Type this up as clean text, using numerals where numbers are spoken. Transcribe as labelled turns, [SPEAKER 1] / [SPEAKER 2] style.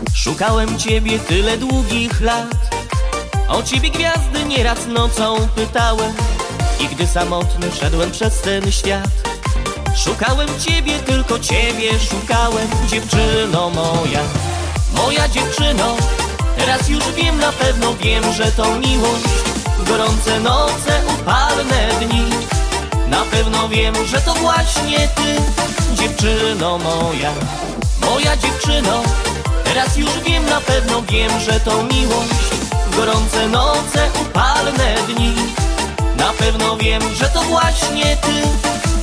[SPEAKER 1] Szukałem ciebie tyle długich lat, o ciebie gwiazdy nieraz nocą pytałem. I gdy samotny szedłem przez ten świat, szukałem ciebie, tylko ciebie szukałem. Dziewczyno moja, moja dziewczyno, teraz już wiem, na pewno wiem, że to miłość. Gorące noce, upalne dni, na pewno wiem, że to właśnie ty. Dziewczyno moja, moja dziewczyno, teraz już wiem, na pewno wiem, że to miłość. Gorące noce, upalne dni, na pewno wiem, że to właśnie ty.